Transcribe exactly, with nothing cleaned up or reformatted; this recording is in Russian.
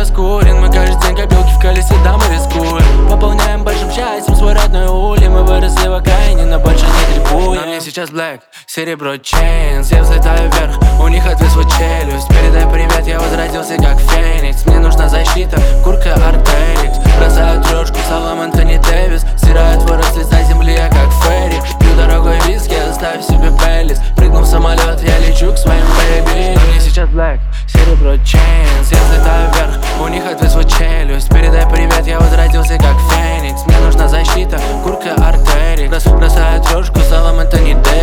раскурен. Мы каждый день как белки в колесе, да, мы рискуем. Пополняем большим счастьем свой родной улей. Мы выросли в океане, но больше не трепуем. На мне сейчас блэк, серебро, чейнс. Я взлетаю вверх, у них отвисла челюсть. Передай привет, я возродился как феникс. Мне нужна защита, курка Артерикс. Бросаю трешку, салам Энтони Дэвис. Стирает твой с лица земли, я как Ферри. Пью дорогой виски, оставь себе Беллис. Прыгнул в самолет, я лечу к своим бэйби. На мне сейчас блэк, серебро, чейнс. Я взлетаю вверх, у них отвисла челюсть. Передай привет, я возродился как феникс. Мне нужна защита, курка Артерикс. Бросаю трешку, салам Энтони Дэвис.